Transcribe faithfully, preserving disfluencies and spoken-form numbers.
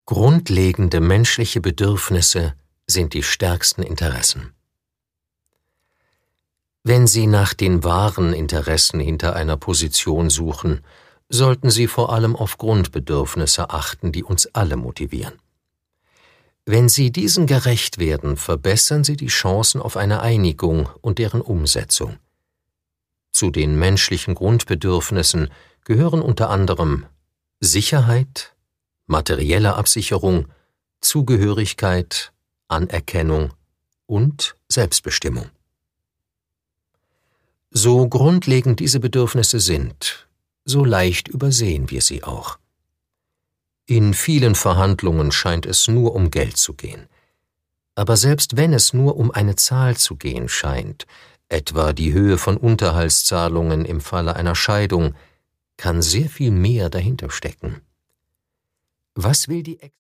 Grundlegende menschliche Bedürfnisse sind die stärksten Interessen. Wenn Sie nach den wahren Interessen hinter einer Position suchen, sollten Sie vor allem auf Grundbedürfnisse achten, die uns alle motivieren. Wenn Sie diesen gerecht werden, verbessern Sie die Chancen auf eine Einigung und deren Umsetzung. Zu den menschlichen Grundbedürfnissen gehören unter anderem Sicherheit, materielle Absicherung, Zugehörigkeit, Anerkennung und Selbstbestimmung. So grundlegend diese Bedürfnisse sind, so leicht übersehen wir sie auch. In vielen Verhandlungen scheint es nur um Geld zu gehen. Aber selbst wenn es nur um eine Zahl zu gehen scheint, etwa die Höhe von Unterhaltszahlungen im Falle einer Scheidung, kann sehr viel mehr dahinter stecken. Was will die